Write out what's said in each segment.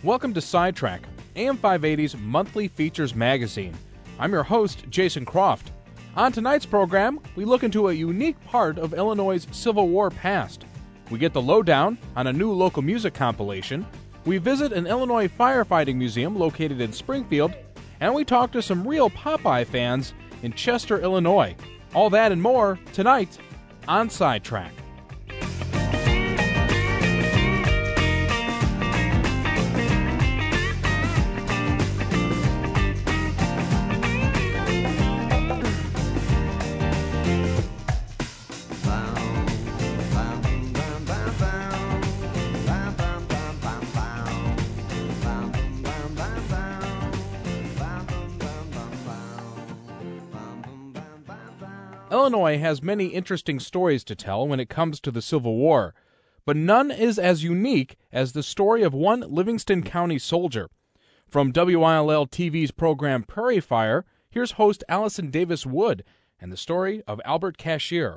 Welcome to Sidetrack, AM 580's monthly features magazine. I'm your host, Jason Croft. On tonight's program, we look into a unique part of Illinois' Civil War past. We get the lowdown on a new local music compilation. We visit an Illinois firefighting museum located in Springfield, and we talk to some real Popeye fans in Chester, Illinois. All that and more tonight on Sidetrack. Illinois has many interesting stories to tell when it comes to the Civil War, but none is as unique as the story of one Livingston County soldier. From WILL-TV's program Prairie Fire, here's host Allison Davis Wood and the story of Albert Cashier.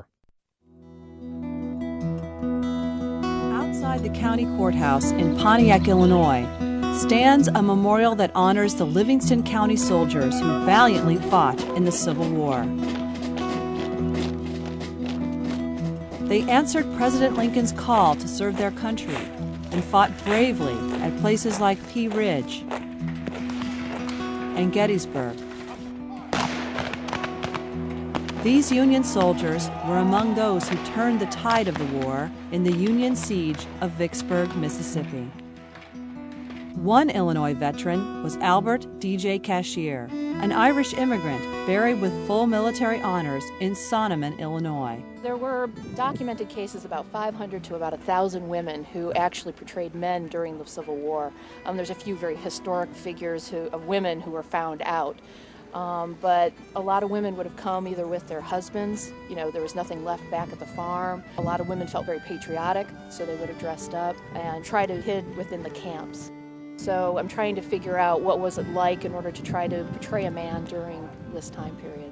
Outside the county courthouse in Pontiac, Illinois, stands a memorial that honors the Livingston County soldiers who valiantly fought in the Civil War. They answered President Lincoln's call to serve their country and fought bravely at places like Pea Ridge and Gettysburg. These Union soldiers were among those who turned the tide of the war in the Union siege of Vicksburg, Mississippi. One Illinois veteran was Albert D.J. Cashier, an Irish immigrant buried with full military honors in Sonneman, Illinois. There were documented cases about 500 to about 1,000 women who actually portrayed men during the Civil War. There's a few very historic figures of women who were found out. But a lot of women would have come either with their husbands, there was nothing left back at the farm. A lot of women felt very patriotic, so they would have dressed up and tried to hide within the camps. So I'm trying to figure out what was it like in order to try to portray a man during this time period.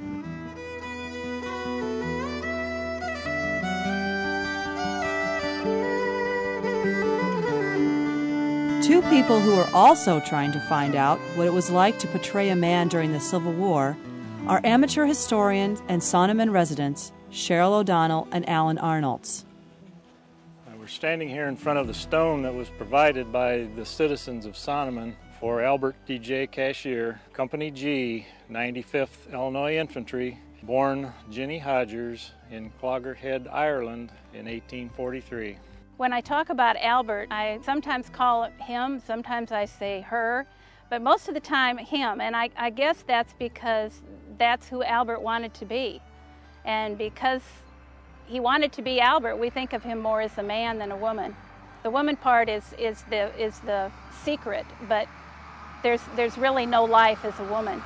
Two people who are also trying to find out what it was like to portray a man during the Civil War are amateur historians and Sonneman residents Cheryl O'Donnell and Alan Arnolds. We're standing here in front of the stone that was provided by the citizens of Sonneman for Albert D.J. Cashier, Company G, 95th Illinois Infantry, born Jenny Hodgers in Cloggerhead, Ireland in 1843. When I talk about Albert, I sometimes call it him, sometimes I say her, but most of the time him, and I guess that's because that's who Albert wanted to be. And because he wanted to be Albert, we think of him more as a man than a woman. The woman part is the secret, but there's really no life as a woman.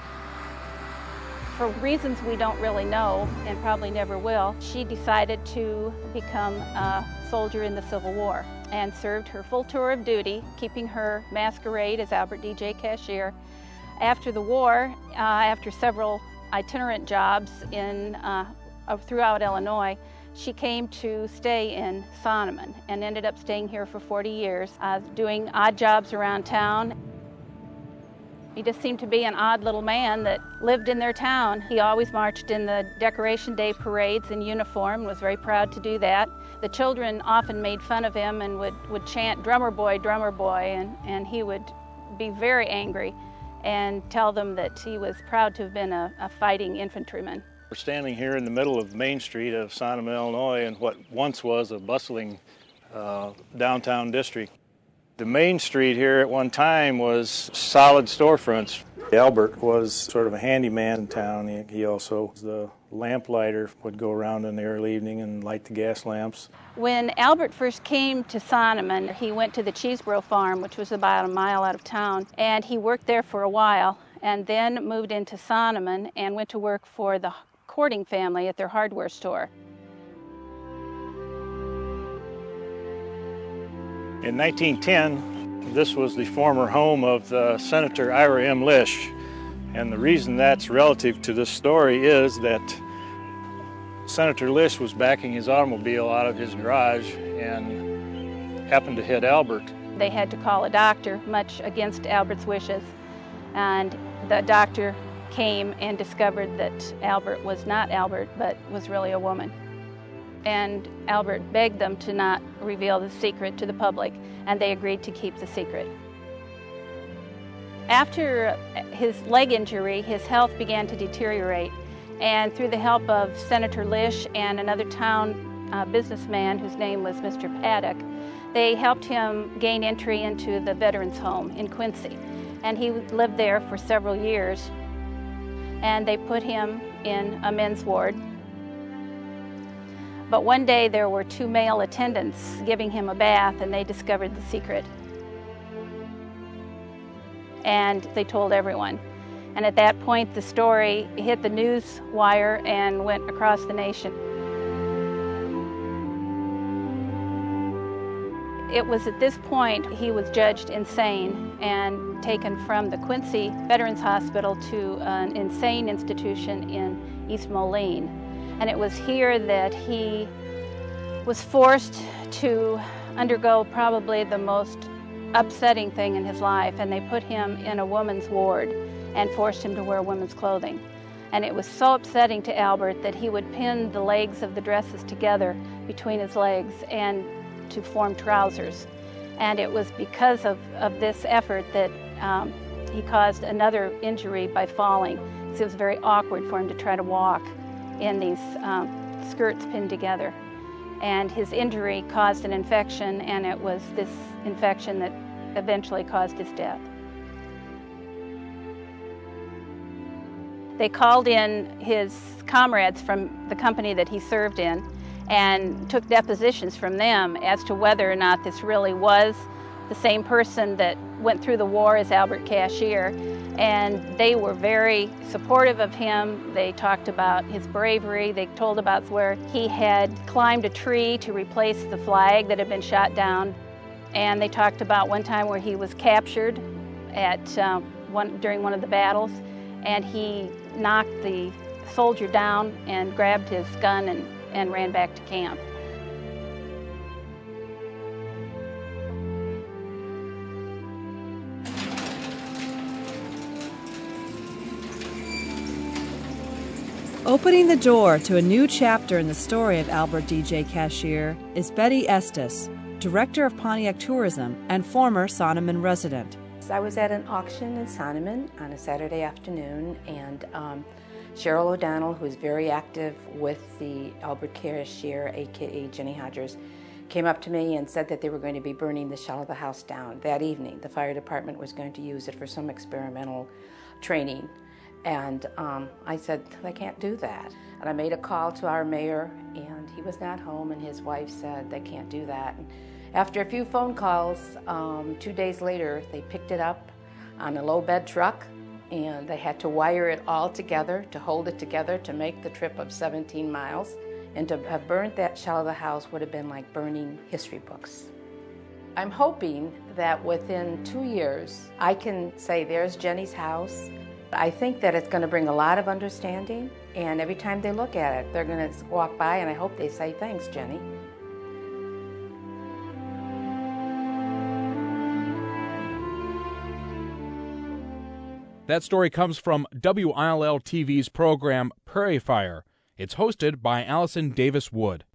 For reasons we don't really know, and probably never will, she decided to become a soldier in the Civil War and served her full tour of duty, keeping her masquerade as Albert D.J. Cashier. After the war, after several itinerant jobs throughout Illinois, she came to stay in Sonneman and ended up staying here for 40 years, doing odd jobs around town. He just seemed to be an odd little man that lived in their town. He always marched in the Decoration Day parades in uniform and was very proud to do that. The children often made fun of him and would chant, drummer boy," and he would be very angry and tell them that he was proud to have been a fighting infantryman. We're standing here in the middle of Main Street of Sonneman, Illinois, in what once was a bustling downtown district. The main street here at one time was solid storefronts. Albert was sort of a handyman in town. He also was the lamplighter, would go around in the early evening and light the gas lamps. When Albert first came to Sonneman, he went to the Cheeseboro farm, which was about a mile out of town, and he worked there for a while and then moved into Sonneman and went to work for the Courting family at their hardware store. In 1910, this was the former home of Senator Ira M. Lish, and the reason that's relative to this story is that Senator Lish was backing his automobile out of his garage and happened to hit Albert They had to call a doctor, much against Albert's wishes, and the doctor came and discovered that Albert was not Albert, but was really a woman. And Albert begged them to not reveal the secret to the public, and they agreed to keep the secret. After his leg injury, his health began to deteriorate, and through the help of Senator Lish and another town businessman whose name was Mr. Paddock, they helped him gain entry into the Veterans Home in Quincy. And he lived there for several years, and they put him in a men's ward. But one day there were 2 male attendants giving him a bath, and they discovered the secret. And they told everyone. And at that point, the story hit the news wire and went across the nation. It was at this point he was judged insane and taken from the Quincy Veterans Hospital to an insane institution in East Moline. And it was here that he was forced to undergo probably the most upsetting thing in his life, and they put him in a woman's ward and forced him to wear women's clothing. And it was so upsetting to Albert that he would pin the legs of the dresses together between his legs and to form trousers. And it was because of this effort that he caused another injury by falling. So it was very awkward for him to try to walk in these skirts pinned together. And his injury caused an infection, and it was this infection that eventually caused his death. They called in his comrades from the company that he served in and took depositions from them as to whether or not this really was the same person that went through the war as Albert Cashier. And they were very supportive of him. They talked about his bravery. They told about where he had climbed a tree to replace the flag that had been shot down. And they talked about one time where he was captured at during one of the battles, and he knocked the soldier down and grabbed his gun and ran back to camp. Opening the door to a new chapter in the story of Albert D.J. Cashier is Betty Estes, Director of Pontiac Tourism and former Sonneman resident. I was at an auction in Sonneman on a Saturday afternoon, and Cheryl O'Donnell, who is very active with the Albert Cashier, a.k.a. Jenny Hodgers, came up to me and said that they were going to be burning the shell of the house down that evening. The fire department was going to use it for some experimental training. And I said, I can't do that. And I made a call to our mayor, and he was not home, and his wife said, they can't do that. And after a few phone calls, 2 days later, they picked it up on a low bed truck, and they had to wire it all together to hold it together to make the trip of 17 miles. And to have burnt that shell of the house would have been like burning history books. I'm hoping that within 2 years, I can say, there's Jenny's house. I think that it's going to bring a lot of understanding, and every time they look at it, they're going to walk by, and I hope they say, thanks, Jenny. That story comes from WILL TV's program Prairie Fire. It's hosted by Allison Davis Wood.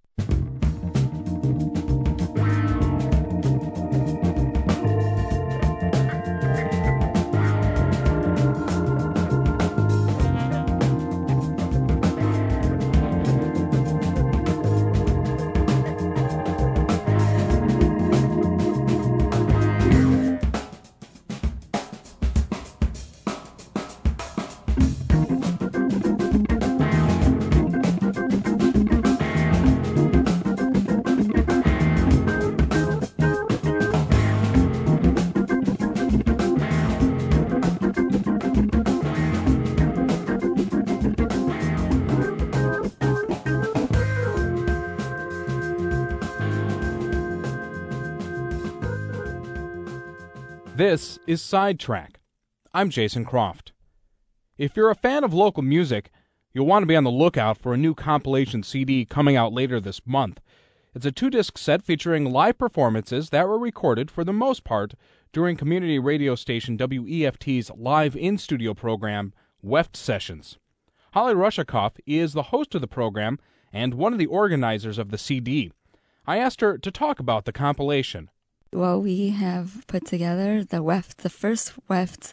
This is Sidetrack. I'm Jason Croft. If you're a fan of local music, you'll want to be on the lookout for a new compilation CD coming out later this month. It's a 2-disc set featuring live performances that were recorded, for the most part, during community radio station WEFT's live in-studio program, WEFT Sessions. Holly Rushakoff is the host of the program and one of the organizers of the CD. I asked her to talk about the compilation. Well, we have put together the first WEFT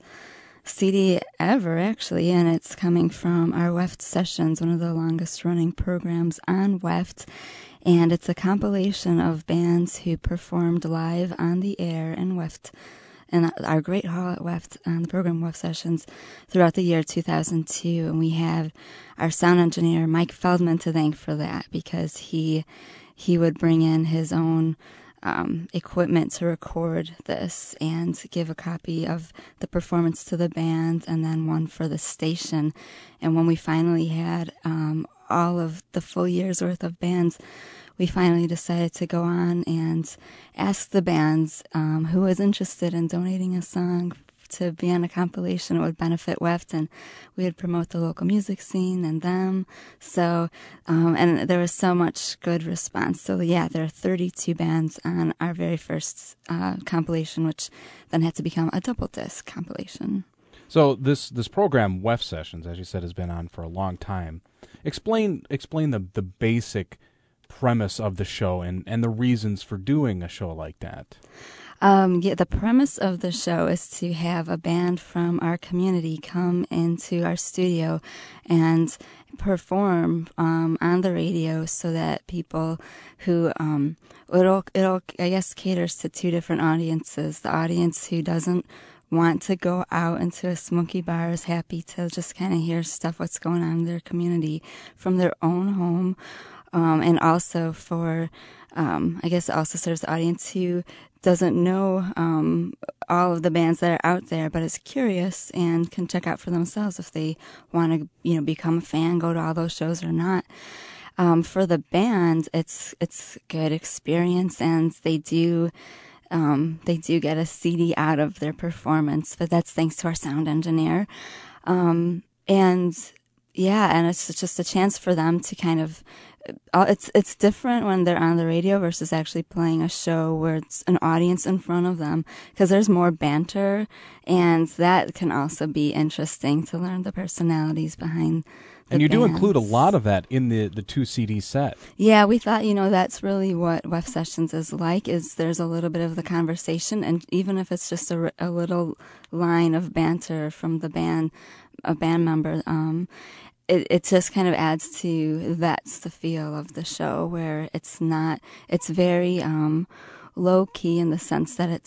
CD ever, actually, and it's coming from our WEFT Sessions, one of the longest-running programs on WEFT, and it's a compilation of bands who performed live on the air in WEFT, in our great hall at WEFT, on the program WEFT Sessions, throughout the year 2002, and we have our sound engineer, Mike Feldman, to thank for that, because he would bring in his own equipment to record this and give a copy of the performance to the band and then one for the station. And when we finally had all of the full year's worth of bands, we finally decided to go on and ask the bands who was interested in donating a song to be on a compilation. It would benefit WEFT, and we would promote the local music scene and them. So, and there was so much good response. So yeah, there are 32 bands on our very first compilation, which then had to become a double disc compilation. So this program, WEFT Sessions, as you said, has been on for a long time. Explain the basic premise of the show and the reasons for doing a show like that. The premise of the show is to have a band from our community come into our studio and perform on the radio, so that people who it'll I guess caters to two different audiences. The audience who doesn't want to go out into a smoky bar is happy to just kind of hear what's going on in their community from their own home, and also for I guess it also serves the audience who doesn't know all of the bands that are out there, but is curious and can check out for themselves if they want to, become a fan, go to all those shows or not. For the band, it's good experience, and they do get a CD out of their performance, but that's thanks to our sound engineer. And it's just a chance for them to kind of. It's different when they're on the radio versus actually playing a show where it's an audience in front of them, because there's more banter, and that can also be interesting to learn the personalities behind the And you bands. do include a lot of that in the 2 CD set. Yeah, we thought, that's really what WEFT Sessions is like, is there's a little bit of the conversation, and even if it's just a little line of banter from a band member, it just kind of adds to that's the feel of the show, where it's very low key in the sense that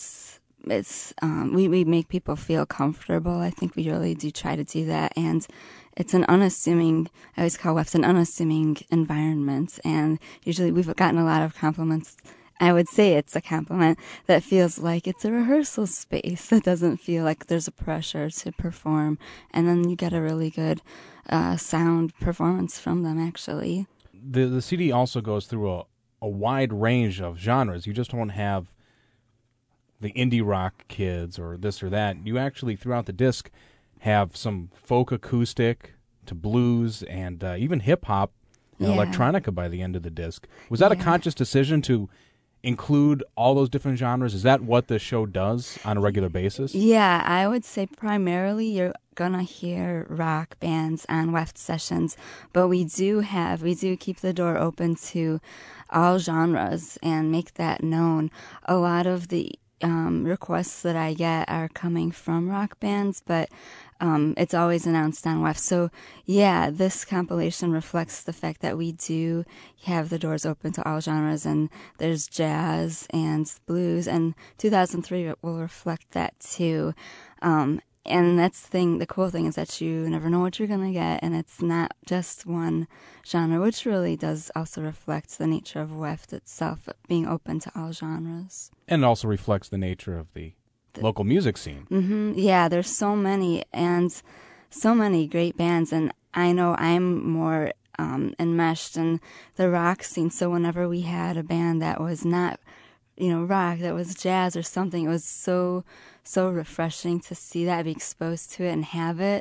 we make people feel comfortable. I think we really do try to do that, and it's an unassuming, I always call WEFT an unassuming environment, and usually we've gotten a lot of compliments. I would say it's a compliment that feels like it's a rehearsal space. That doesn't feel like there's a pressure to perform, and then you get a really good sound performance from them, actually. The CD also goes through a wide range of genres. You just don't have the indie rock kids or this or that. You actually, throughout the disc, have some folk acoustic to blues and even hip-hop and electronica by the end of the disc. Was that a conscious decision to include all those different genres? Is that what the show does on a regular basis? Yeah, I would say primarily you're gonna hear rock bands on WEFT Sessions, but we do keep the door open to all genres and make that known. A lot of the requests that I get are coming from rock bands, but it's always announced on WEFT. So yeah, this compilation reflects the fact that we do have the doors open to all genres, and there's jazz and blues, and 2003 will reflect that too. And that's the cool thing is that you never know what you're going to get, and it's not just one genre, which really does also reflect the nature of WEFT itself, being open to all genres. And it also reflects the nature of the local music scene. Mm-hmm. Yeah, there's so many, and so many great bands, and I know I'm more enmeshed in the rock scene, so whenever we had a band that was not rock, that was jazz or something, it was so refreshing to see that, be exposed to it and have it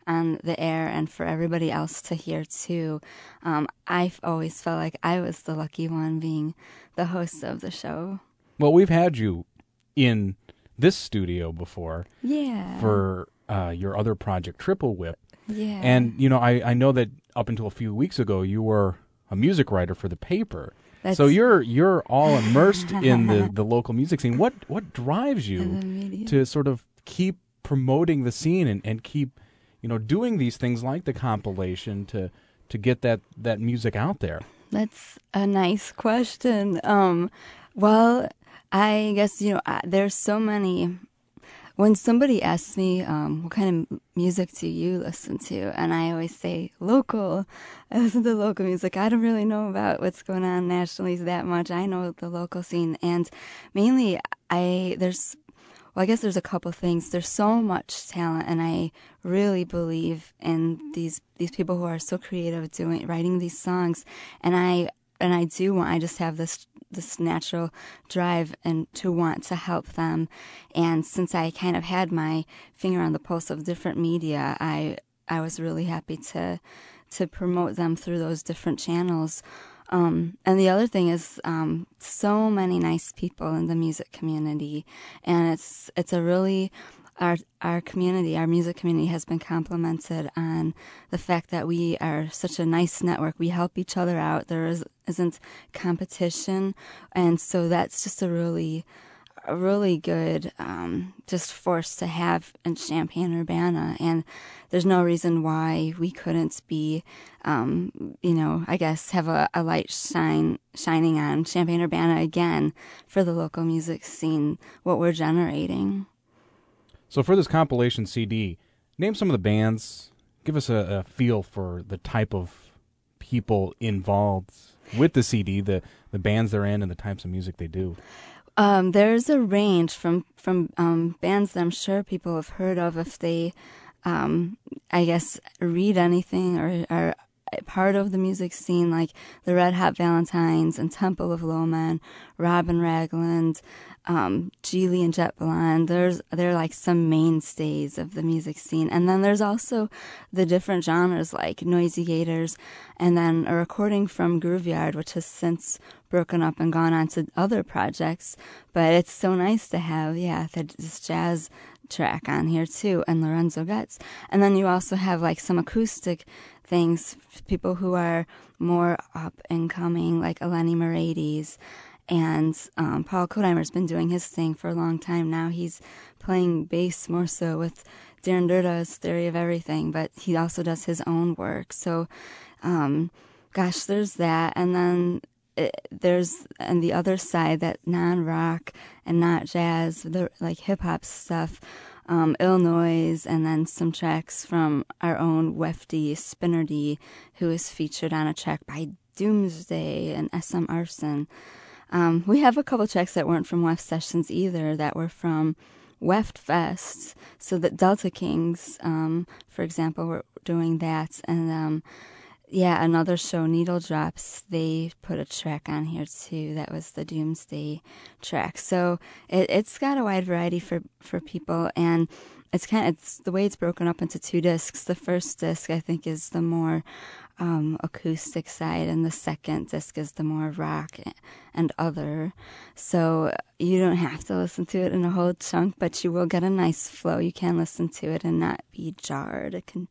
on the air and for everybody else to hear too. I've always felt like I was the lucky one being the host of the show. Well, we've had you in this studio before. Yeah. For your other project, Triple Whip. Yeah. And, I know that up until a few weeks ago, you were a music writer for the paper. So you're all immersed in the local music scene. What drives you to sort of keep promoting the scene and keep, doing these things like the compilation to get that music out there? That's a nice question. Well, I guess, there's so many. When somebody asks me, what kind of music do you listen to? And I always say, local. I listen to local music. I don't really know about what's going on nationally that much. I know the local scene. And mainly, I guess there's a couple things. There's so much talent, and I really believe in these people who are so creative writing these songs. And I just have this natural drive and to want to help them. And since I kind of had my finger on the pulse of different media, I was really happy to promote them through those different channels. And the other thing is so many nice people in the music community, and it's a really our community, our music community, has been complimented on the fact that we are such a nice network. We help each other out. There isn't competition, and so that's just a really good just force to have in Champaign-Urbana. And there's no reason why we couldn't be, I guess, have a light shining on Champaign-Urbana again for the local music scene, what we're generating. So for this compilation CD, name some of the bands. Give us a feel for the type of people involved with the CD, the bands they're in, and the types of music they do. There's a range from bands that I'm sure people have heard of if they, I guess, read anything or are part of the music scene, like the Red Hot Valentines and Temple of Lowman, Robin Ragland, Geely and Jet Blonde. They're like some mainstays of the music scene. And then there's also the different genres like Noisy Gators, and then a recording from Grooveyard, which has since broken up and gone on to other projects. But it's so nice to have, this jazz track on here too, and Lorenzo Getz. And then you also have like some acoustic things, people who are more up and coming, like Eleni Merades. And Paul Kodheimer's been doing his thing for a long time now. He's playing bass more so with Darren Durda's Theory of Everything, but he also does his own work. So, there's that. And then there's on the other side that non-rock and not jazz, like hip-hop stuff, Illinois, and then some tracks from our own Wefty Spinnerdy, who is featured on a track by Doomsday and SM Arson. We have a couple tracks that weren't from Weft Sessions either, that were from Weft Fest. So that Delta Kings, for example, were doing that. And another show, Needle Drops, they put a track on here too. That was the Doomsday track. So it's got a wide variety for people, and it's the way it's broken up into two discs. The first disc, I think, is the more acoustic side, and the second disc is the more rock and other. So you don't have to listen to it in a whole chunk, but you will get a nice flow. You can listen to it and not be jarred. It can,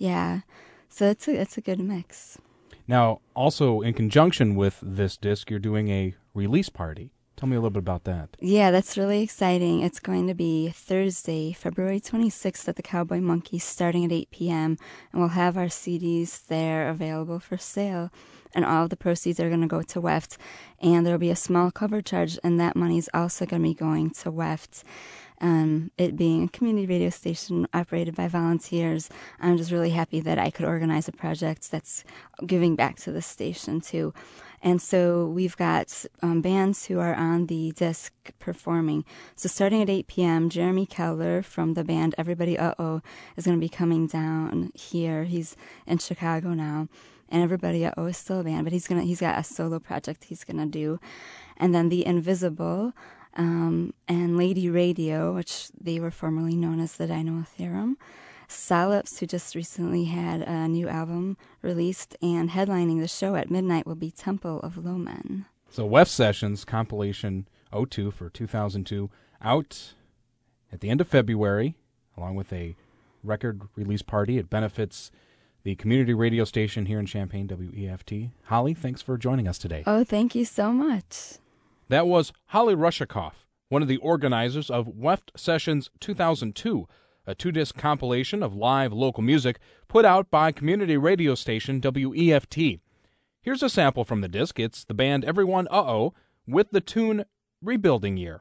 So it's a good mix. Now, also in conjunction with this disc, you're doing a release party. Tell me a little bit about that. Yeah, that's really exciting. It's going to be Thursday, February 26th at the Cowboy Monkey, starting at 8 p.m., and we'll have our CDs there available for sale, and all of the proceeds are going to go to Weft, and there will be a small cover charge, and that money is also going to be going to Weft. It being a community radio station operated by volunteers, I'm just really happy that I could organize a project that's giving back to the station too. And so we've got bands who are on the disc performing. So starting at 8 p.m., Jeremy Keller from the band Everybody Uh-Oh is going to be coming down here. He's in Chicago now. And Everybody Uh-Oh is still a band, but he's got a solo project he's going to do. And then The Invisible and Lady Radio, which they were formerly known as the Dynamo Theorem. Salops, who just recently had a new album released, and headlining the show at midnight will be Temple of Lomen. So WEF Sessions compilation 02 for 2002 out at the end of February, along with a record release party. It benefits the community radio station here in Champaign, WEFT. Holly, thanks for joining us today. Oh, thank you so much. That was Holly Rushakoff, one of the organizers of WEF Sessions 2002, a 2-disc compilation of live local music put out by community radio station WEFT. Here's a sample from the disc. It's the band Everyone Uh-Oh with the tune Rebuilding Year.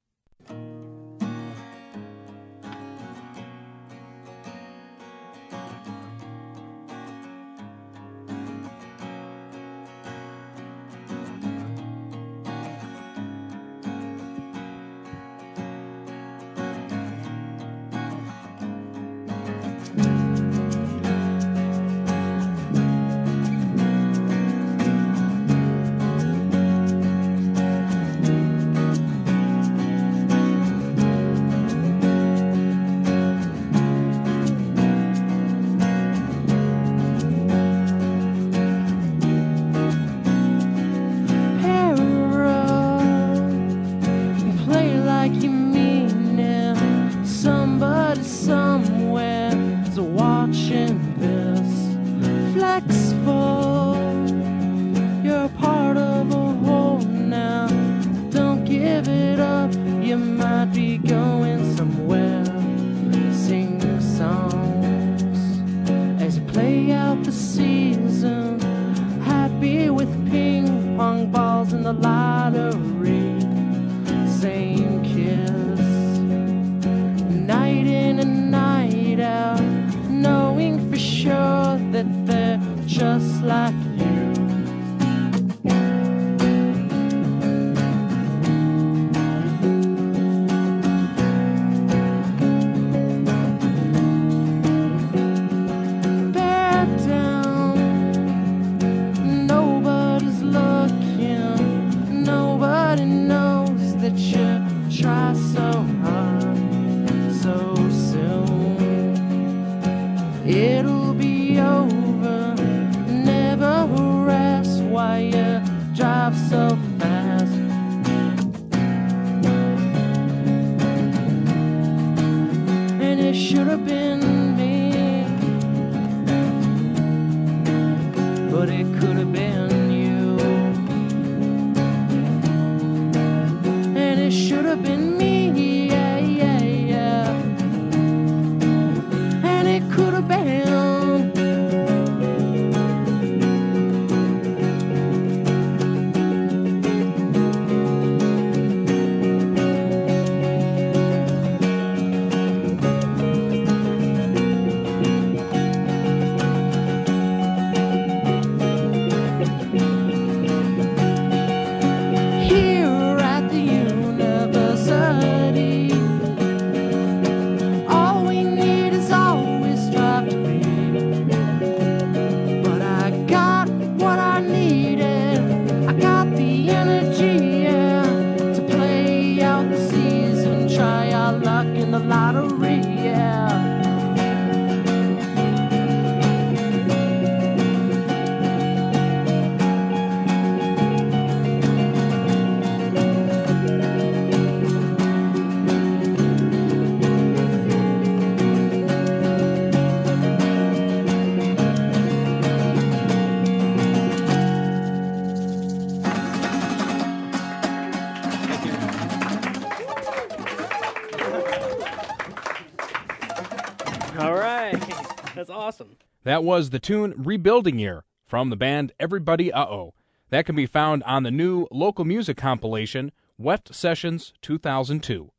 That was the tune Rebuilding Year from the band Everybody Uh-Oh. That can be found on the new local music compilation, WEF Sessions 2002.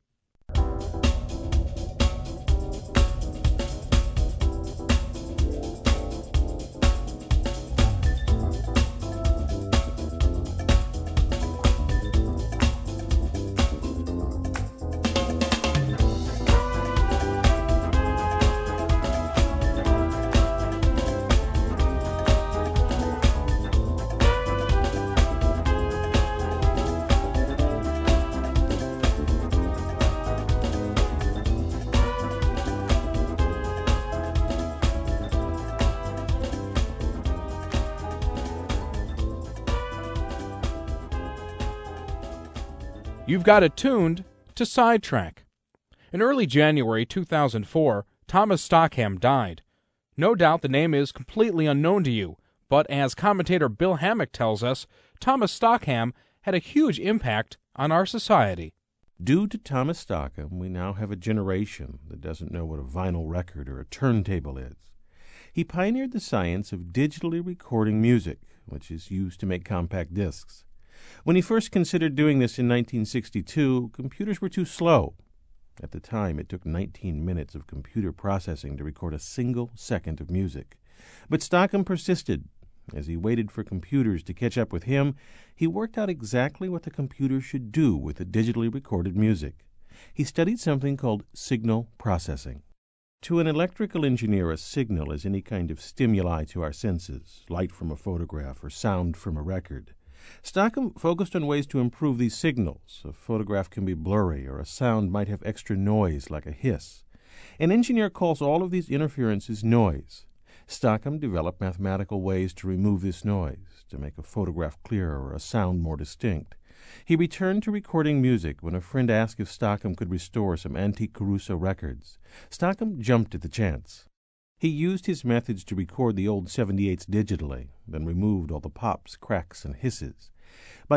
You've got it tuned to Sidetrack. In early January 2004, Thomas Stockham died. No doubt the name is completely unknown to you, but as commentator Bill Hammack tells us, Thomas Stockham had a huge impact on our society. Due to Thomas Stockham, we now have a generation that doesn't know what a vinyl record or a turntable is. He pioneered the science of digitally recording music, which is used to make compact discs. When he first considered doing this in 1962, computers were too slow. At the time, it took 19 minutes of computer processing to record a single second of music. But Stockham persisted. As he waited for computers to catch up with him, he worked out exactly what the computer should do with the digitally recorded music. He studied something called signal processing. To an electrical engineer, a signal is any kind of stimuli to our senses, light from a photograph or sound from a record. Stockham focused on ways to improve these signals. A photograph can be blurry, or a sound might have extra noise like a hiss. An engineer calls all of these interferences noise. Stockham developed mathematical ways to remove this noise, to make a photograph clearer or a sound more distinct. He returned to recording music when a friend asked if Stockham could restore some antique Caruso records. Stockham jumped at the chance. He used his methods to record the old 78s digitally, then removed all the pops, cracks, and hisses. By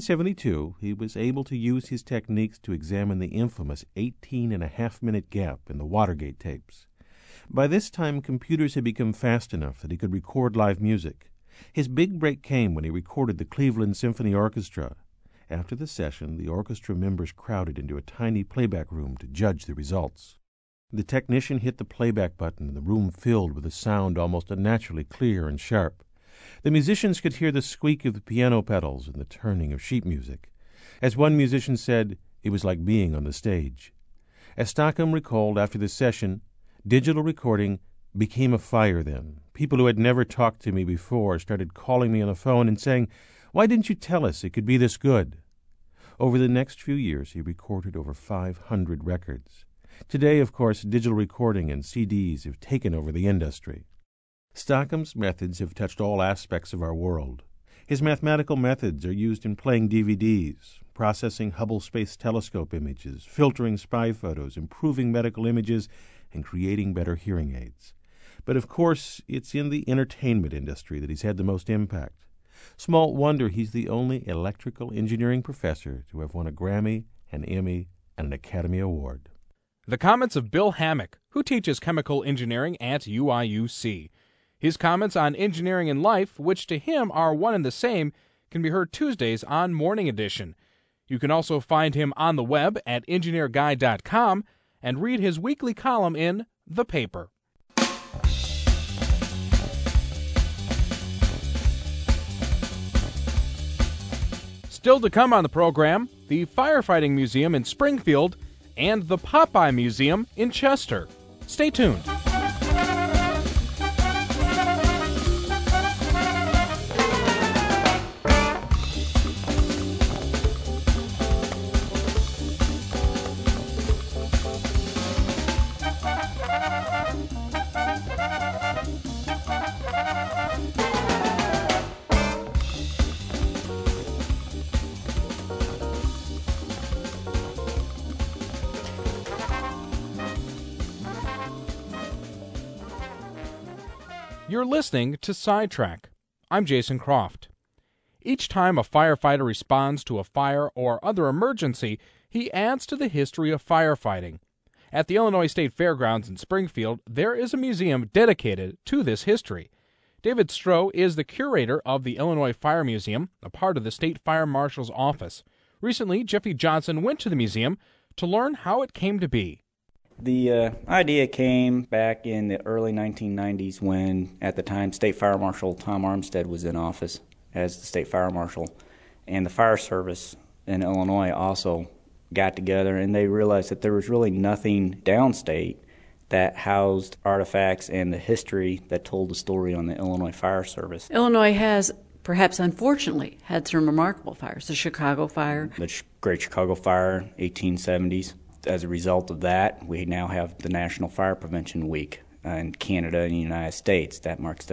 1972, he was able to use his techniques to examine the infamous 18.5-minute gap in the Watergate tapes. By this time, computers had become fast enough that he could record live music. His big break came when he recorded the Cleveland Symphony Orchestra. After the session, the orchestra members crowded into a tiny playback room to judge the results. The technician hit the playback button, and the room filled with a sound almost unnaturally clear and sharp. The musicians could hear the squeak of the piano pedals and the turning of sheet music. As one musician said, it was like being on the stage. As Stockham recalled after the session, digital recording became a fire then. People who had never talked to me before started calling me on the phone and saying, "Why didn't you tell us it could be this good?" Over the next few years, he recorded over 500 records. Today, of course, digital recording and CDs have taken over the industry. Stockham's methods have touched all aspects of our world. His mathematical methods are used in playing DVDs, processing Hubble Space Telescope images, filtering spy photos, improving medical images, and creating better hearing aids. But of course, it's in the entertainment industry that he's had the most impact. Small wonder he's the only electrical engineering professor to have won a Grammy, an Emmy, and an Academy Award. The comments of Bill Hammack, who teaches chemical engineering at UIUC. His comments on engineering and life, which to him are one and the same, can be heard Tuesdays on Morning Edition. You can also find him on the web at engineerguy.com and read his weekly column in The Paper. Still to come on the program, the Firefighting Museum in Springfield and the Popeye Museum in Chester. Stay tuned. You're listening to Sidetrack. I'm Jason Croft. Each time a firefighter responds to a fire or other emergency, he adds to the history of firefighting. At the Illinois State Fairgrounds in Springfield, there is a museum dedicated to this history. David Stroh is the curator of the Illinois Fire Museum, a part of the State Fire Marshal's office. Recently, Jeffy Johnson went to the museum to learn how it came to be. The idea came back in the early 1990s when, at the time, State Fire Marshal Tom Armstead was in office as the State Fire Marshal. And the fire service in Illinois also got together, and they realized that there was really nothing downstate that housed artifacts and the history that told the story on the Illinois Fire Service. Illinois has, perhaps unfortunately, had some remarkable fires. The Chicago Fire. The Great Chicago Fire, 1870s. As a result of that, we now have the National Fire Prevention Week in Canada and the United States. That marks the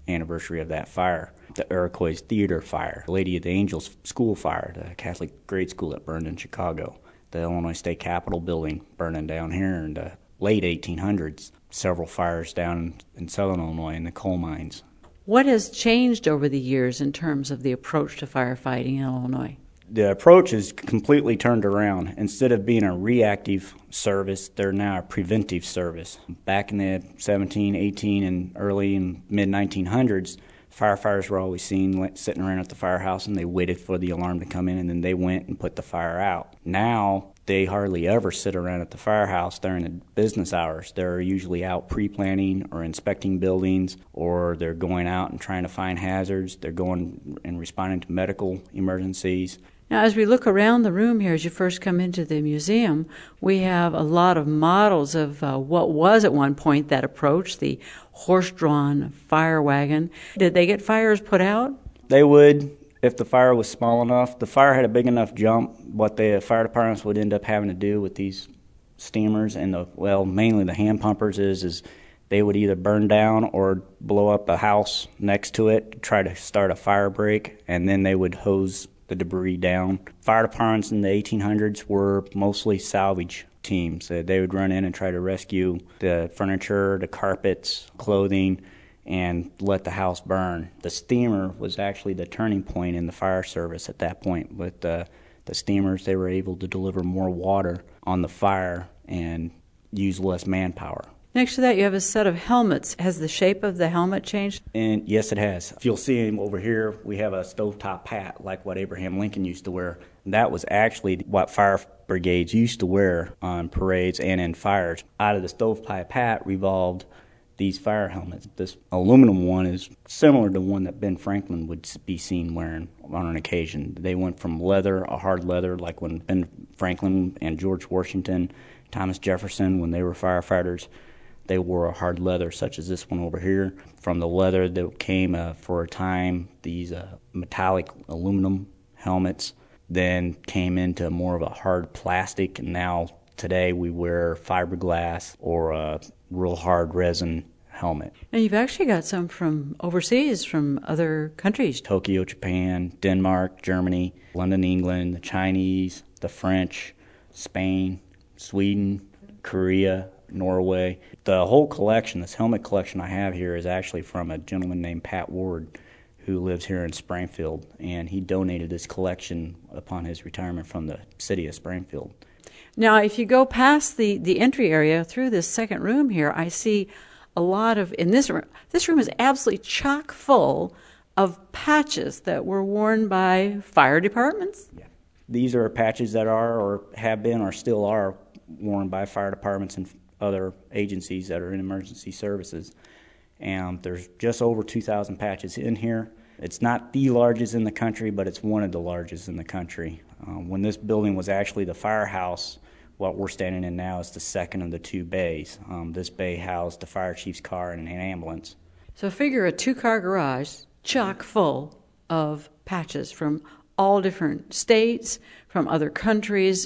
anniversary of that fire. The Iroquois Theater fire, Lady of the Angels school fire, the Catholic grade school that burned in Chicago, the Illinois State Capitol building burning down here in the late 1800s, several fires down in southern Illinois in the coal mines. What has changed over the years in terms of the approach to firefighting in Illinois? The approach is completely turned around. Instead of being a reactive service, they're now a preventive service. Back in the 17, 18, and early and mid-1900s, firefighters were always seen sitting around at the firehouse, and they waited for the alarm to come in, and then they went and put the fire out. Now, they hardly ever sit around at the firehouse during the business hours. They're usually out pre-planning or inspecting buildings, or they're going out and trying to find hazards. They're going and responding to medical emergencies. Now, as we look around the room here, as you first come into the museum, we have a lot of models of what was at one point that approach, the horse-drawn fire wagon. Did they get fires put out? They would, if the fire was small enough. The fire had a big enough jump. What the fire departments would end up having to do with these steamers and mainly the hand pumpers is they would either burn down or blow up a house next to it to try to start a fire break, and then they would hose the debris down. Fire departments in the 1800s were mostly salvage teams. They would run in and try to rescue the furniture, the carpets, clothing, and let the house burn. The steamer was actually the turning point in the fire service at that point. With the steamers, they were able to deliver more water on the fire and use less manpower. Next to that, you have a set of helmets. Has the shape of the helmet changed? And yes, it has. If you'll see him over here, we have a stovetop hat like what Abraham Lincoln used to wear. That was actually what fire brigades used to wear on parades and in fires. Out of the stovepipe hat revolved these fire helmets. This aluminum one is similar to one that Ben Franklin would be seen wearing on an occasion. They went from leather, a hard leather, like when Ben Franklin and George Washington, Thomas Jefferson, when they were firefighters, they wore a hard leather such as this one over here. From the leather that came for a time these metallic aluminum helmets, then came into more of a hard plastic, and now today we wear fiberglass or a real hard resin helmet. And you've actually got some from overseas, from other countries. Tokyo, Japan, Denmark, Germany, London, England, the Chinese, the French, Spain, Sweden, Korea, Norway. The whole collection, this helmet collection I have here, is actually from a gentleman named Pat Ward who lives here in Springfield, and he donated this collection upon his retirement from the city of Springfield. Now, if you go past the entry area through this second room here, I see a lot of, in this room is absolutely chock full of patches that were worn by fire departments. Yeah. These are patches that are or have been or still are worn by fire departments and other agencies that are in emergency services. And there's just over 2,000 patches in here. It's not the largest in the country, but it's one of the largest in the country. When this building was actually the firehouse, what we're standing in now is the second of the two bays. This bay housed the fire chief's car and an ambulance. So figure a two-car garage chock full of patches from all different states, from other countries,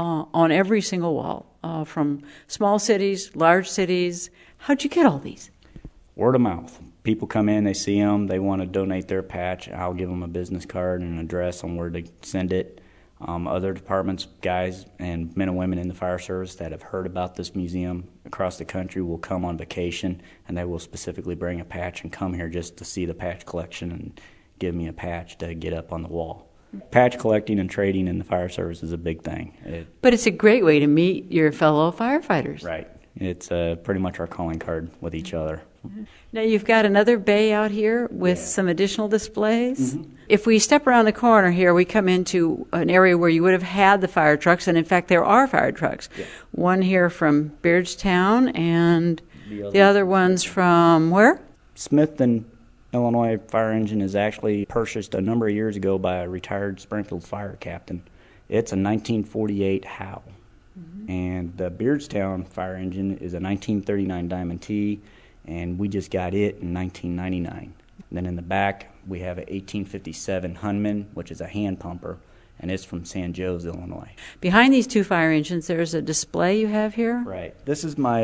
on every single wall, from small cities, large cities. How'd you get all these? Word of mouth. People come in, they see them, they want to donate their patch. I'll give them a business card and an address on where to send it. Other departments, guys and men and women in the fire service that have heard about this museum across the country will come on vacation, and they will specifically bring a patch and come here just to see the patch collection and give me a patch to get up on the wall. Patch collecting and trading in the fire service is a big thing. But it's a great way to meet your fellow firefighters. Right. It's pretty much our calling card with each other. Now you've got another bay out here with some additional displays. Mm-hmm. If we step around the corner here, we come into an area where you would have had the fire trucks, and in fact there are fire trucks. Yeah. One here from Beardstown, and the other one's from where? Smithton, Illinois fire engine is actually purchased a number of years ago by a retired Springfield fire captain. It's a 1948 Howe. Mm-hmm. And the Beardstown fire engine is a 1939 Diamond T, and we just got it in 1999. And then in the back, we have an 1857 Hunman, which is a hand pumper, and it's from San Jose, Illinois. Behind these two fire engines, there's a display you have here? Right. This is my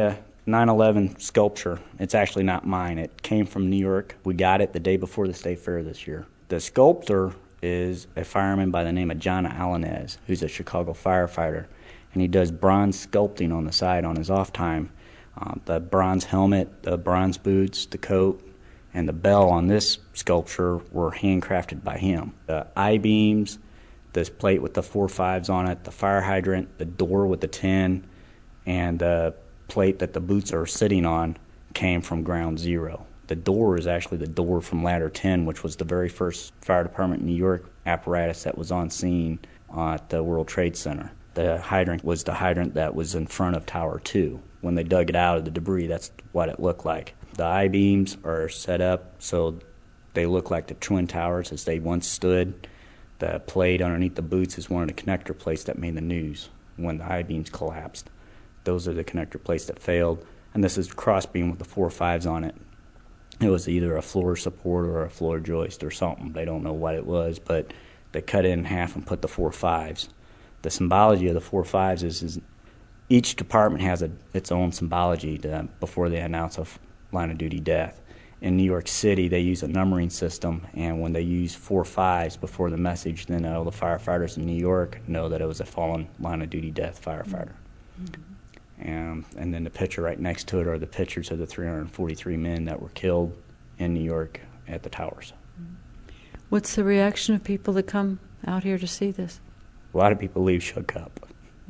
9/11 sculpture. It's actually not mine. It came from New York. We got it the day before the State Fair this year. The sculptor is a fireman by the name of John Alanez, who's a Chicago firefighter, and he does bronze sculpting on the side on his off time. The bronze helmet, the bronze boots, the coat, and the bell on this sculpture were handcrafted by him. The I-beams, this plate with the 4.5s on it, the fire hydrant, the door with the 10, and the plate that the boots are sitting on came from Ground Zero. The door is actually the door from Ladder 10, which was the very first fire department in New York apparatus that was on scene at the World Trade Center. The hydrant was the hydrant that was in front of Tower 2. When they dug it out of the debris, that's what it looked like. The I-beams are set up so they look like the Twin Towers as they once stood. The plate underneath the boots is one of the connector plates that made the news when the I-beams collapsed. Those are the connector plates that failed, and this is the crossbeam with the 4.5s on it. It was either a floor support or a floor joist or something. They don't know what it was, but they cut it in half and put the 4.5s. The symbology of the 4.5s is each department has its own symbology before they announce a line of duty death. In New York City, they use a numbering system, and when they use 4.5s before the message, then all the firefighters in New York know that it was a fallen line of duty death firefighter. And then the picture right next to it are the pictures of the 343 men that were killed in New York at the towers. What's the reaction of people that come out here to see this? A lot of people leave shook up.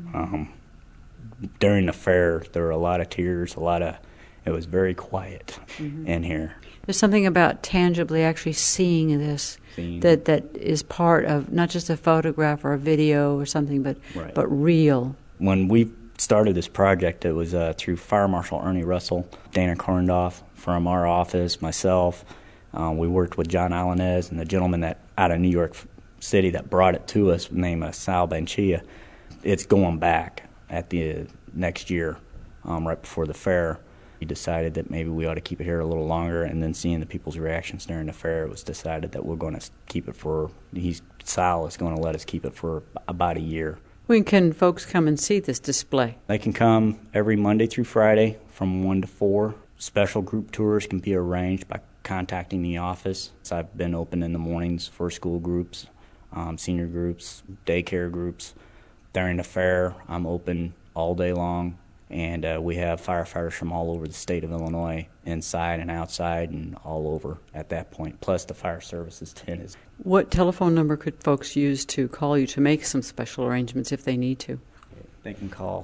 During the fair, there were a lot of tears, it was very quiet in here. There's something about tangibly actually seeing this that is part of not just a photograph or a video or something, but real. When we started this project, it was through Fire Marshal Ernie Russell, Dana Korndorf from our office, myself. We worked with John Alanez and the gentleman that out of New York City that brought it to us, named Sal Banchia. It's going back at the next year, right before the fair. We decided that maybe we ought to keep it here a little longer, and then seeing the people's reactions during the fair, it was decided that we're going to keep it Sal is going to let us keep it for about a year. When can folks come and see this display? They can come every Monday through Friday from 1 to 4. Special group tours can be arranged by contacting the office. So I've been open in the mornings for school groups, senior groups, daycare groups. During the fair, I'm open all day long, and we have firefighters from all over the state of Illinois, inside and outside and all over at that point, plus the fire services tent. What telephone number could folks use to call you to make some special arrangements if they need to? They can call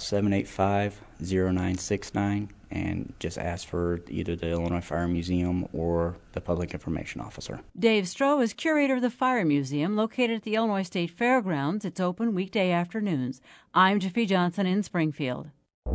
785-0969 and just ask for either the Illinois Fire Museum or the Public Information Officer. Dave Stroh is curator of the Fire Museum located at the Illinois State Fairgrounds. It's open weekday afternoons. I'm Jeffy Johnson in Springfield.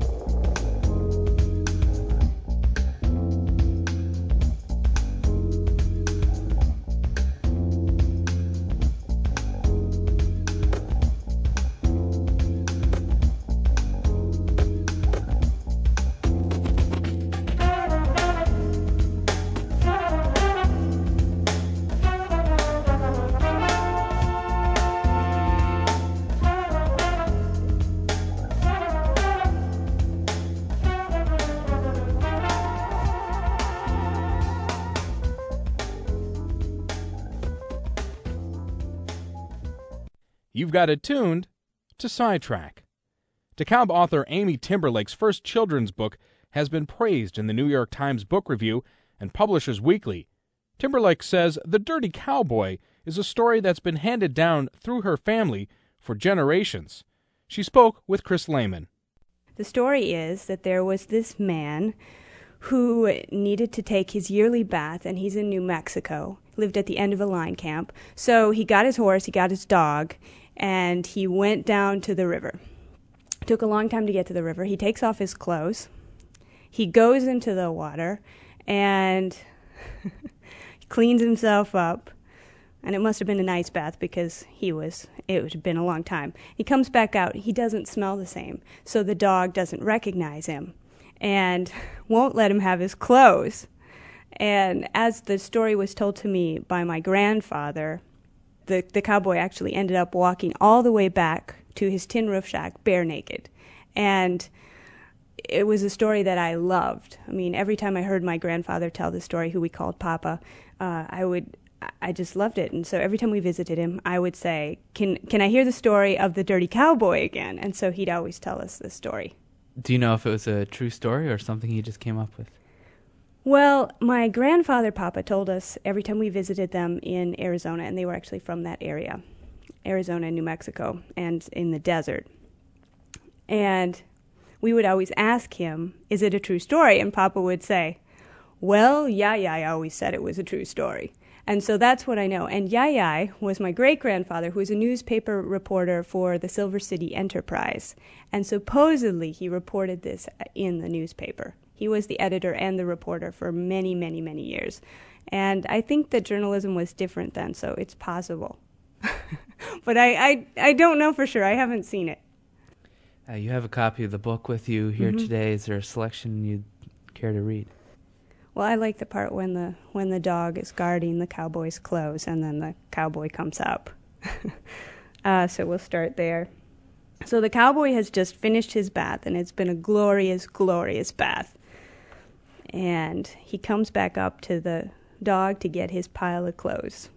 You've got it tuned to Sidetrack. DeKalb author Amy Timberlake's first children's book has been praised in the New York Times Book Review and Publishers Weekly. Timberlake says The Dirty Cowboy is a story that's been handed down through her family for generations. She spoke with Chris Lehman. The story is that there was this man who needed to take his yearly bath, and he's in New Mexico, lived at the end of a line camp. So he got his horse, he got his dog, and he went down to the river. Took a long time to get to the river. He takes off his clothes. He goes into the water and cleans himself up. And it must have been a nice bath because it had been a long time. He comes back out. He doesn't smell the same. So the dog doesn't recognize him and won't let him have his clothes. And as the story was told to me by my grandfather, the cowboy actually ended up walking all the way back to his tin roof shack bare naked. And it was a story that I loved. I mean, every time I heard my grandfather tell the story, who we called Papa, I just loved it. And so every time we visited him, I would say, can I hear the story of the dirty cowboy again? And so he'd always tell us this story. Do you know if it was a true story or something he just came up with? Well, my grandfather, Papa, told us every time we visited them in Arizona, and they were actually from that area, Arizona and New Mexico, and in the desert. And we would always ask him, is it a true story? And Papa would say, well, Yai always said it was a true story. And so that's what I know. And Yai was my great-grandfather, who was a newspaper reporter for the Silver City Enterprise. And supposedly he reported this in the newspaper. He was the editor and the reporter for many, many, many years. And I think that journalism was different then, so it's possible. But I don't know for sure. I haven't seen it. You have a copy of the book with you here today. Is there a selection you'd care to read? Well, I like the part when the dog is guarding the cowboy's clothes and then the cowboy comes up. So we'll start there. So the cowboy has just finished his bath, and it's been a glorious, glorious bath. And he comes back up to the dog to get his pile of clothes.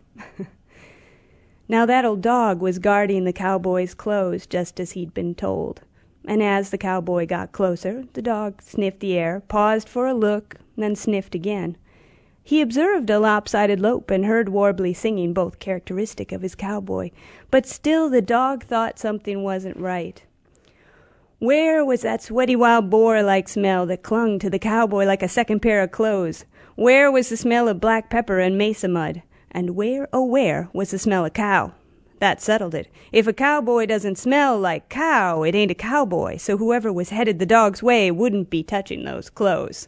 Now that old dog was guarding the cowboy's clothes just as he'd been told. And as the cowboy got closer, the dog sniffed the air, paused for a look, then sniffed again. He observed a lopsided lope and heard warbly singing, both characteristic of his cowboy. But still the dog thought something wasn't right. Where was that sweaty wild boar-like smell that clung to the cowboy like a second pair of clothes? Where was the smell of black pepper and mesa mud? And where, oh where, was the smell of cow? That settled it. If a cowboy doesn't smell like cow, it ain't a cowboy, so whoever was headed the dog's way wouldn't be touching those clothes.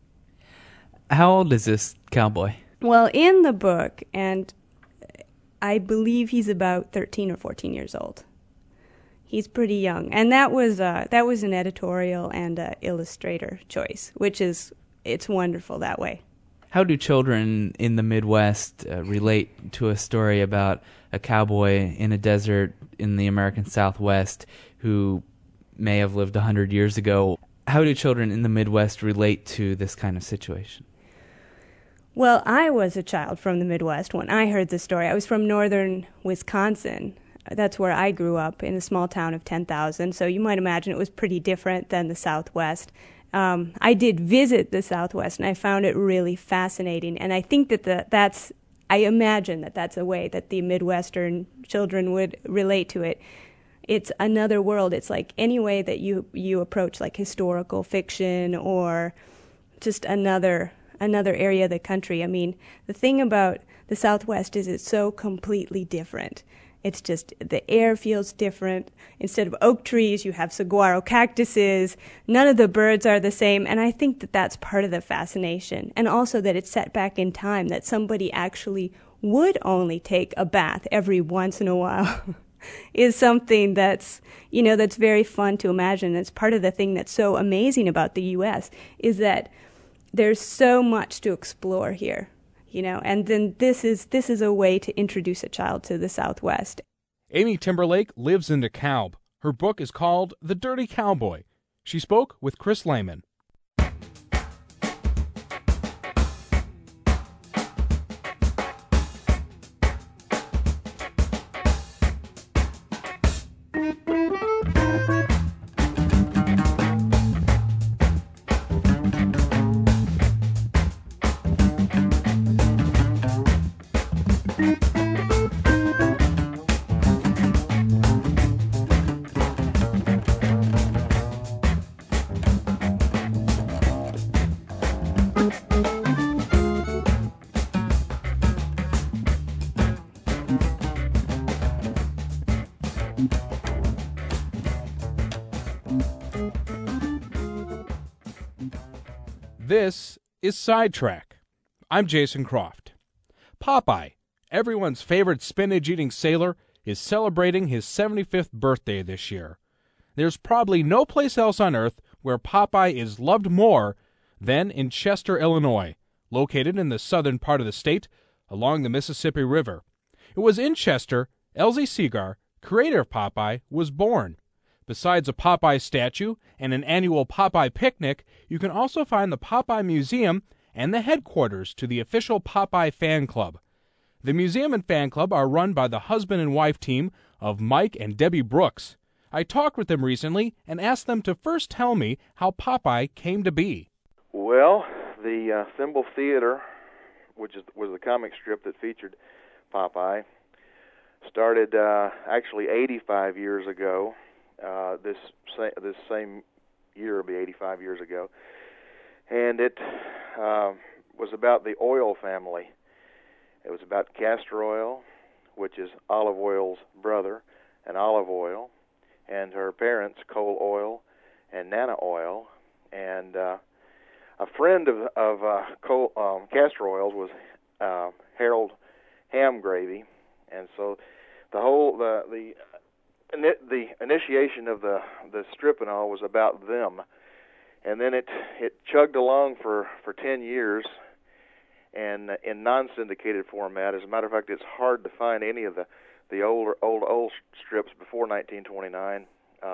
How old is this cowboy? Well, in the book, and I believe he's about 13 or 14 years old. He's pretty young, and that was an editorial and an illustrator choice, it's wonderful that way. How do children in the Midwest relate to a story about a cowboy in a desert in the American Southwest who may have lived 100 years ago? How do children in the Midwest relate to this kind of situation? Well, I was a child from the Midwest when I heard this story. I was from northern Wisconsin. That's where I grew up, in a small town of 10,000, so you might imagine it was pretty different than the Southwest. I did visit the Southwest, and I found it really fascinating, and I think I imagine that's a way that the Midwestern children would relate to it. It's another world. It's like any way that you approach like historical fiction or just another area of the country. I mean, the thing about the Southwest is it's so completely different. It's just the air feels different. Instead of oak trees, you have saguaro cactuses. None of the birds are the same. And I think that that's part of the fascination. And also that it's set back in time, that somebody actually would only take a bath every once in a while is something that's very fun to imagine. It's part of the thing that's so amazing about the U.S. is that there's so much to explore here. And then this is a way to introduce a child to the Southwest. Amy Timberlake lives in DeKalb. Her book is called The Dirty Cowboy. She spoke with Chris Lehman. This is Sidetrack. I'm Jason Croft. Popeye, everyone's favorite spinach-eating sailor, is celebrating his 75th birthday this year. There's probably no place else on earth where Popeye is loved more than in Chester, Illinois, located in the southern part of the state along the Mississippi River. It was in Chester Elsie Segar, creator of Popeye, was born. Besides a Popeye statue and an annual Popeye picnic, you can also find the Popeye Museum and the headquarters to the official Popeye fan club. The museum and fan club are run by the husband and wife team of Mike and Debbie Brooks. I talked with them recently and asked them to first tell me how Popeye came to be. Well, the Thimble Theater, which was the comic strip that featured Popeye, started actually 85 years ago. This same year will be 85 years ago, and it was about the oil family. It was about castor oil, which is olive oil's brother, and olive oil, and her parents, coal oil and Nana oil, and a friend of castor oils was Harold Hamgravy, and so the initiation of the strip and all was about them, and then it chugged along for 10 years, and in non-syndicated format. As a matter of fact, it's hard to find any of the old strips before 1929,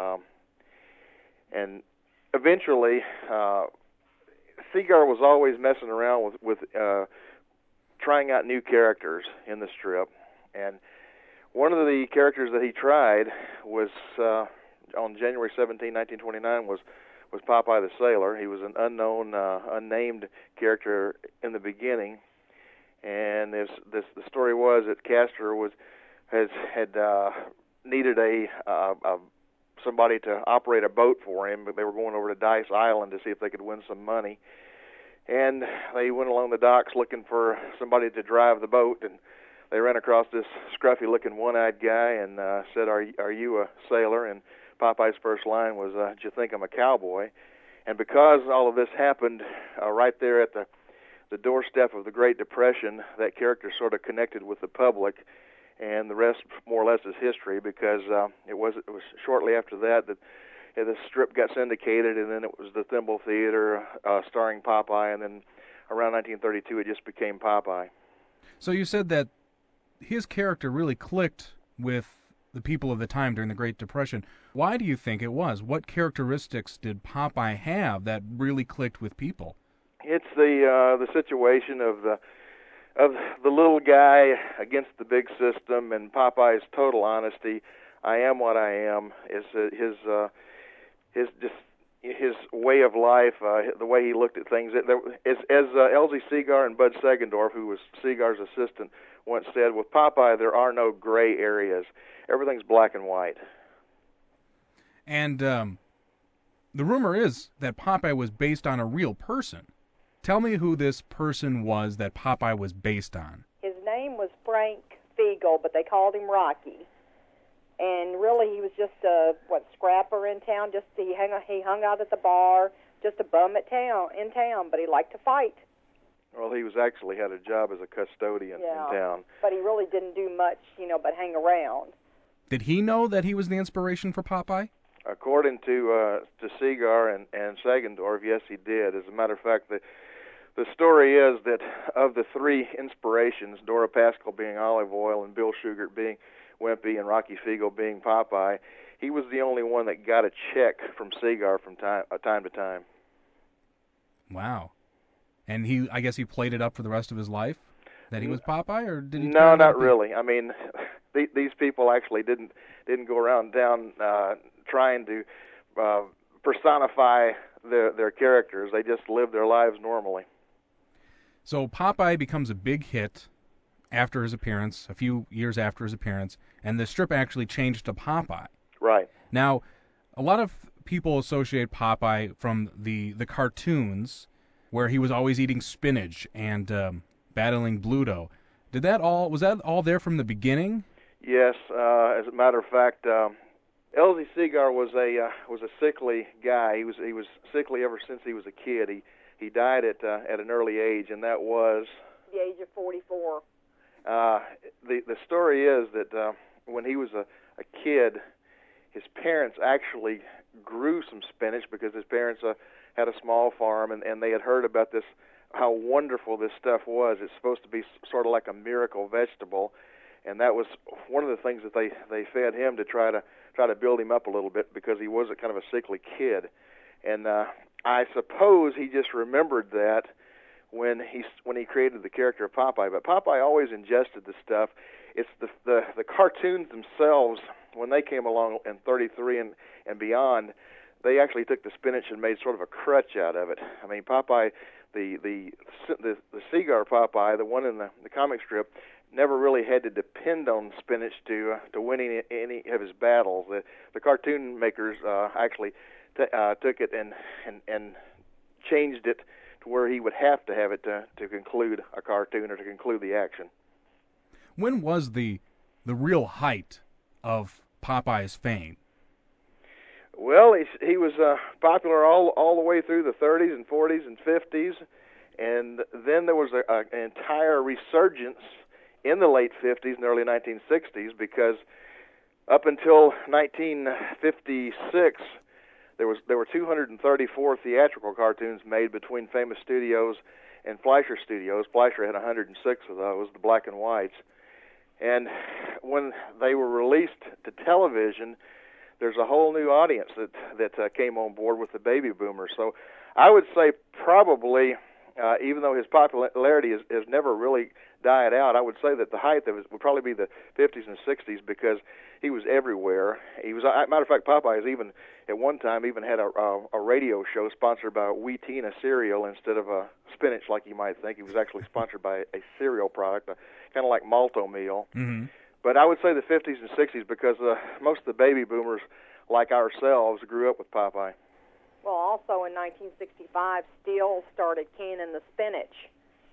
and eventually Seagar was always messing around with trying out new characters in the strip, and one of the characters that he tried was on January 17, 1929, was Popeye the Sailor. He was an unknown, unnamed character in the beginning, and the story was that Castor had needed somebody to operate a boat for him, but they were going over to Dice Island to see if they could win some money, and they went along the docks looking for somebody to drive the boat, and they ran across this scruffy-looking, one-eyed guy and said, "Are you a sailor?" And Popeye's first line was, "Do you think I'm a cowboy?" And because all of this happened right there at the doorstep of the Great Depression, that character sort of connected with the public, and the rest more or less is history, because it was shortly after that the strip got syndicated, and then it was the Thimble Theater starring Popeye, and then around 1932 it just became Popeye. So you said that his character really clicked with the people of the time during the Great Depression. Why do you think it was? What characteristics did Popeye have that really clicked with people? It's the situation of the little guy against the big system, and Popeye's total honesty. I am what I am. Is his way of life, the way he looked at things. As Elzie Seagar and Bud Segendorf, who was Seagar's assistant, once said, with Popeye there are no gray areas. Everything's black and white. And the rumor is that Popeye was based on a real person. Tell me who this person was that Popeye was based on. His name was Frank Fiegel, but they called him Rocky. And really, he was just a scrapper in town. He hung out at the bar, just a bum in town. But he liked to fight. Well, he actually had a job as a custodian in town. But he really didn't do much, but hang around. Did he know that he was the inspiration for Popeye? According to Seagar and Segendorf, yes, he did. As a matter of fact, the story is that of the three inspirations, Dora Pascal being olive oil and Bill Shugart being Wimpy and Rocky Fiegel being Popeye, he was the only one that got a check from Seagar from time to time. Wow. And I guess he played it up for the rest of his life, that he was Popeye, or did he? No, not really. I mean, these people actually didn't go around town trying to personify their characters. They just lived their lives normally. So Popeye becomes a big hit after his appearance, a few years after his appearance, and the strip actually changed to Popeye. Right. Now, a lot of people associate Popeye from the cartoons, where he was always eating spinach and battling Bluto. Was that all there from the beginning? Yes. As a matter of fact, Elzie Seagar was a sickly guy. He was sickly ever since he was a kid. He died at an early age, and that was the age of 44. The story is that when he was a kid, his parents actually grew some spinach because his parents had a small farm, and they had heard about this, how wonderful this stuff was. It's supposed to be sort of like a miracle vegetable, and that was one of the things that they fed him to try to build him up a little bit, because he was a kind of a sickly kid. And I suppose he just remembered that when he created the character of Popeye. But Popeye always ingested the stuff. It's the cartoons themselves, when they came along in 33 and beyond, they actually took the spinach and made sort of a crutch out of it. I mean, Popeye, the Seagar Popeye, the one in the comic strip, never really had to depend on spinach to winning any of his battles. The cartoon makers actually took it and changed it to where he would have to have it to conclude a cartoon or to conclude the action. When was the real height of Popeye's fame? Well, he was popular all the way through the 30s and 40s and 50s, and then there was an entire resurgence in the late 50s and early 1960s, because up until 1956, there were 234 theatrical cartoons made between Famous Studios and Fleischer Studios. Fleischer had 106 of those, the black and whites. And when they were released to television, there's a whole new audience that came on board with the baby boomers. So I would say probably, even though his popularity has never really died out, I would say that the height of it would probably be the 50s and 60s, because he was everywhere. He was, matter of fact, Popeyes even at one time even had a radio show sponsored by Wheatina cereal instead of a spinach, like you might think. He was actually sponsored by a cereal product, kind of like Malto Meal. Mm-hmm. But I would say the 50s and 60s, because most of the baby boomers, like ourselves, grew up with Popeye. Well, also in 1965, Steele started canning the spinach.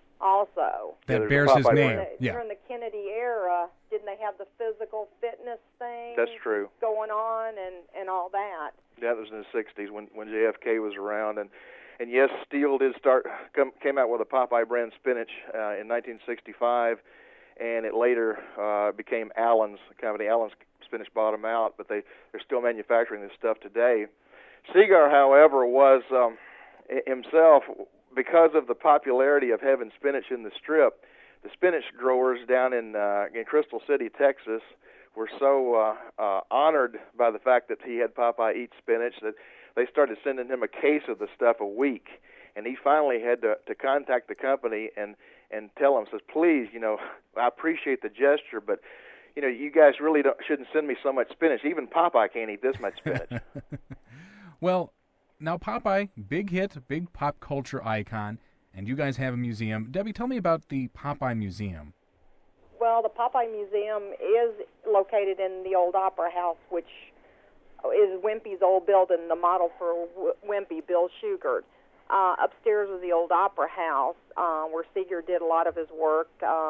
Also, that bears his name. During the Kennedy era, didn't they have the physical fitness thing? That's true. Going on and all that. That was in the 60s when JFK was around, and yes, Steele did came out with a Popeye brand spinach in 1965, and it later became Allen's company. Allen's spinach bought them out, but they're still manufacturing this stuff today. Seagar, however, was himself, because of the popularity of having spinach in the strip, the spinach growers down in Crystal City, Texas, were so honored by the fact that he had Popeye eat spinach that they started sending him a case of the stuff a week. And he finally had to contact the company and tell them, says, please, I appreciate the gesture, but, you guys really shouldn't send me so much spinach. Even Popeye can't eat this much spinach. Well, now Popeye, big hit, big pop culture icon, and you guys have a museum. Debbie, tell me about the Popeye Museum. Well, the Popeye Museum is located in the old Opera House, which is Wimpy's old building, the model for Wimpy, Bill Shugart. Upstairs was the old Opera House, where Seagar did a lot of his work,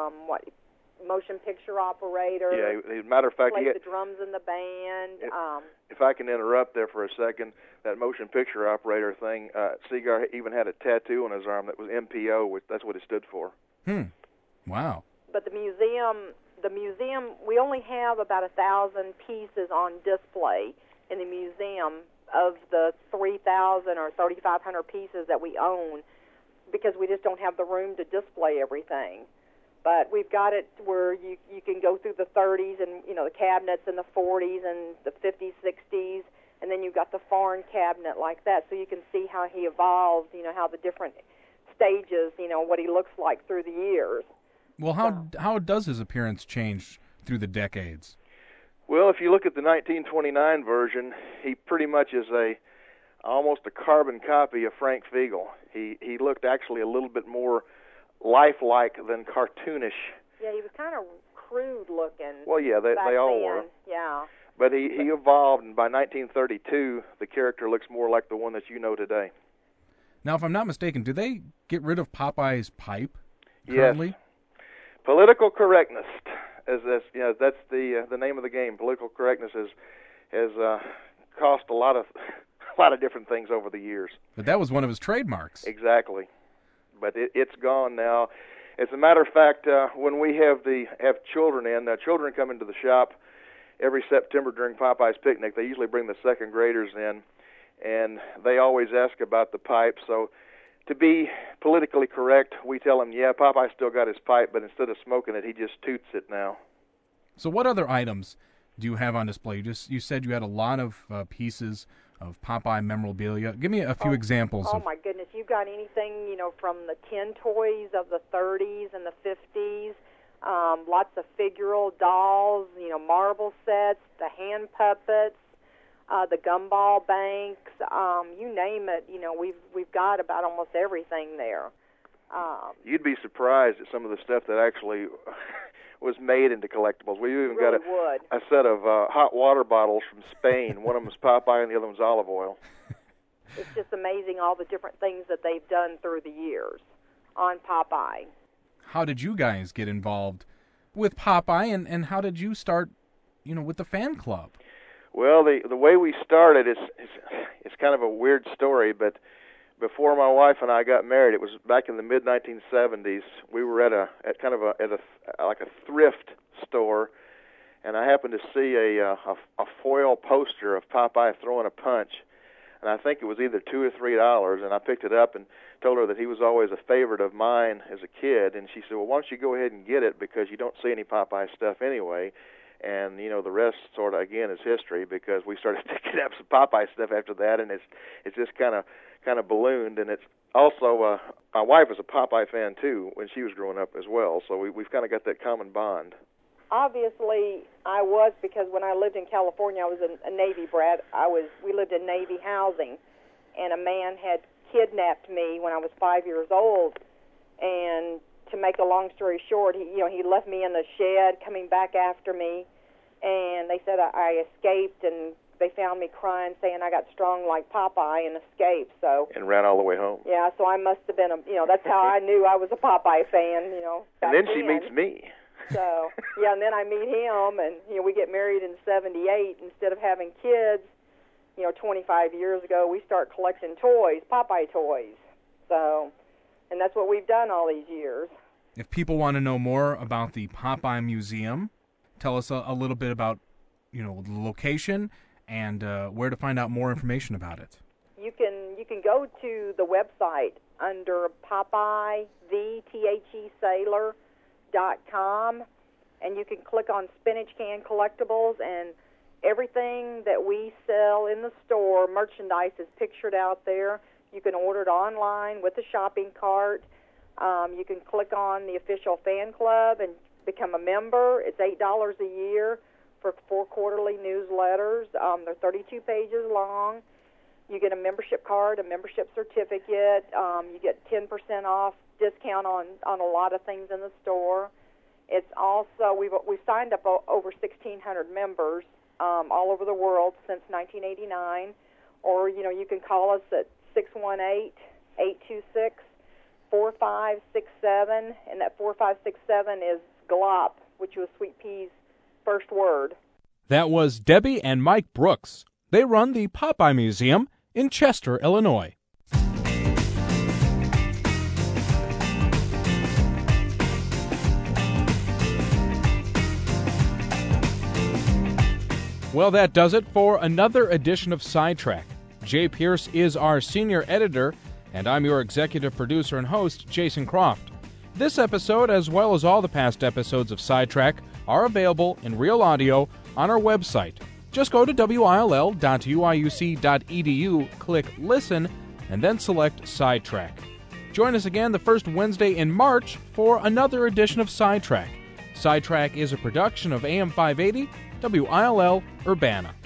motion picture operator. Yeah, as a matter of fact, played the drums in the band. If I can interrupt there for a second, that motion picture operator thing, Seagar even had a tattoo on his arm that was MPO, which that's what it stood for. Wow. But the museum, we only have about 1,000 pieces on display in the museum of the 3,000 or 3,500 pieces that we own, because we just don't have the room to display everything. But we've got it where you can go through the 30s and, the cabinets in the 40s and the 50s, 60s, and then you've got the foreign cabinet like that, so you can see how he evolved, how the different stages, what he looks like through the years. Well, how does his appearance change through the decades? Well, if you look at the 1929 version, he pretty much is almost a carbon copy of Frank Fiegel. He looked actually a little bit more lifelike than cartoonish. Yeah, he was kind of crude looking. Well, yeah, they all were. Yeah. But he evolved, and by 1932, the character looks more like the one that you know today. Now, if I'm not mistaken, do they get rid of Popeye's pipe currently? Yes. Political correctness, that's the name of the game. Political correctness has cost a lot of different things over the years. But that was one of his trademarks. Exactly. But it's gone now. As a matter of fact, when we have children in, children come into the shop every September during Popeye's picnic. They usually bring the second graders in, and they always ask about the pipe. So to be politically correct, we tell them, yeah, Popeye still got his pipe, but instead of smoking it, he just toots it now. So what other items do you have on display? You said you had a lot of pieces of Popeye memorabilia. Give me a few examples. Oh, my goodness. You've got anything, from the tin toys of the 30s and the 50s, lots of figural dolls, marble sets, the hand puppets, the gumball banks, you name it. We've got about almost everything there. You'd be surprised at some of the stuff that actually was made into collectibles. We even got a set of hot water bottles from Spain. One of them was Popeye and the other one's olive oil. It's just amazing all the different things that they've done through the years on Popeye. How did you guys get involved with Popeye, and how did you start, with the fan club? Well, the way we started is kind of a weird story, but before my wife and I got married, it was back in the mid 1970s. We were at a thrift store, and I happened to see a foil poster of Popeye throwing a punch, and I think it was either $2 or $3, and I picked it up and told her that he was always a favorite of mine as a kid, and she said, well, why don't you go ahead and get it, because you don't see any Popeye stuff anyway. And the rest sort of again is history, because we started picking up some Popeye stuff after that, and it's just kind of ballooned. And it's also my wife was a Popeye fan too when she was growing up as well, so we've kind of got that common bond. Obviously, I was, because when I lived in California, I was a Navy brat. We lived in Navy housing, and a man had kidnapped me when I was 5 years old, and to make a long story short, he left me in the shed, coming back after me, and they said I escaped, and they found me crying, saying I got strong like Popeye and escaped. So and ran all the way home. Yeah, so I must have been that's how I knew I was a Popeye fan. And then she meets me. So yeah, and then I meet him, and we get married in '78. Instead of having kids, 25 years ago, we start collecting toys, Popeye toys. So. And that's what we've done all these years. If people want to know more about the Popeye Museum, tell us a little bit about, the location and where to find out more information about it. You can go to the website under Popeye, Sailor.com, and you can click on Spinach Can Collectibles, and everything that we sell in the store, merchandise, is pictured out there. You can order it online with a shopping cart. You can click on the official fan club and become a member. It's $8 a year for 4 quarterly newsletters. They're 32 pages long. You get a membership card, a membership certificate. You get 10% off discount on a lot of things in the store. It's also we've signed up over 1,600 members all over the world since 1989. Or you can call us at 618-826-4567, and that 4567 is GLOP, which was Sweet Pea's first word. That was Debbie and Mike Brooks. They run the Popeye Museum in Chester, Illinois. Well, that does it for another edition of Sidetrack. Jay Pierce is our senior editor, and I'm your executive producer and host, Jason Croft. This episode, as well as all the past episodes of Sidetrack, are available in real audio on our website. Just go to will.uiuc.edu, click Listen, and then select Sidetrack. Join us again the first Wednesday in March for another edition of Sidetrack. Sidetrack is a production of AM 580, WILL Urbana.